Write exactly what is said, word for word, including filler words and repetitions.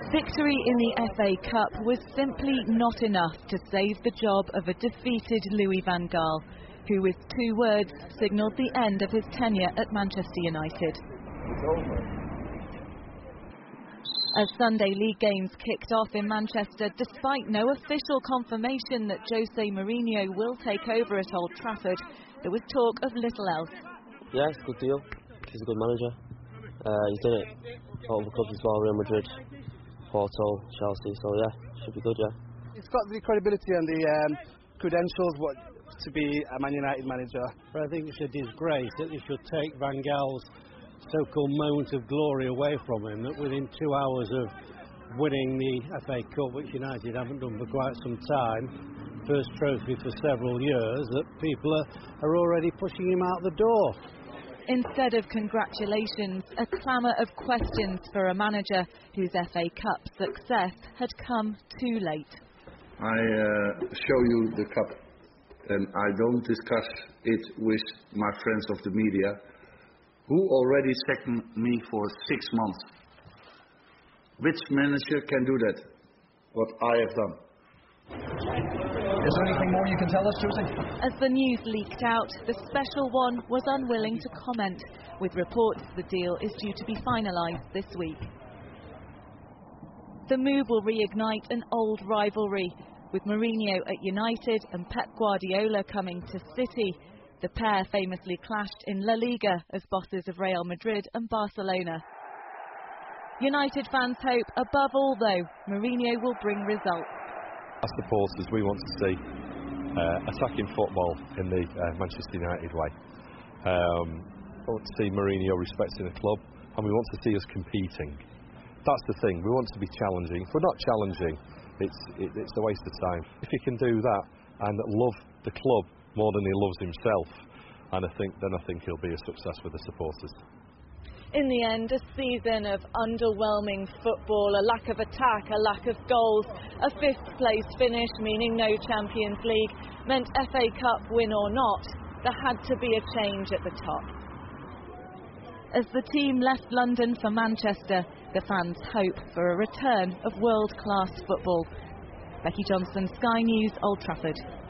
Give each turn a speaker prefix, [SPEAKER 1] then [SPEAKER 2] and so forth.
[SPEAKER 1] Victory in the F A Cup was simply not enough to save the job of a defeated Louis van Gaal, who with two words signalled the end of his tenure at Manchester United. As Sunday league games kicked off in Manchester, despite no official confirmation that Jose Mourinho will take over at Old Trafford, there was talk of little else.
[SPEAKER 2] Yeah, it's a good deal. He's a good manager. Uh, he's done it at all the clubs as well, Real Madrid, Porto, Chelsea, so yeah, should be good, yeah.
[SPEAKER 3] He's got the credibility and the um, credentials what, to be a Man United manager.
[SPEAKER 4] But I think it's a disgrace that he should take Van Gaal's so-called moment of glory away from him, that within two hours of winning the F A Cup, which United haven't done for quite some time, first trophy for several years, that people are, are already pushing him out the door.
[SPEAKER 1] Instead of congratulations, a clamour of questions for a manager whose F A Cup success had come too late.
[SPEAKER 5] I uh, show you the cup and I don't discuss it with my friends of the media, who already sacked me for six months. Which manager can do that? What I have done.
[SPEAKER 6] Is there anything more you can tell us, Jose?
[SPEAKER 1] As the news leaked out, the special one was unwilling to comment, with reports the deal is due to be finalised this week. The move will reignite an old rivalry, with Mourinho at United and Pep Guardiola coming to City. The pair famously clashed in La Liga as bosses of Real Madrid and Barcelona. United fans hope, above all though, Mourinho will bring results.
[SPEAKER 7] As supporters, we want to see uh, attacking football in the uh, Manchester United way. Um, we want to see Mourinho respecting the club, and we want to see us competing. That's the thing, we want to be challenging. If we're not challenging, it's, it, it's a waste of time. If he can do that and love the club more than he loves himself, and I think then I think he'll be a success with the supporters.
[SPEAKER 1] In the end, a season of underwhelming football, a lack of attack, a lack of goals, a fifth place finish, meaning no Champions League, meant F A Cup win or not, there had to be a change at the top. As the team left London for Manchester, the fans hope for a return of world-class football. Becky Johnson, Sky News, Old Trafford.